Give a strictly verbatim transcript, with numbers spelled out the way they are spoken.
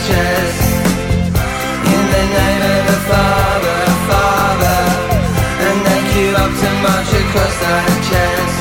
chest. In the name of the Father, Father, and then queue up to march across that chest.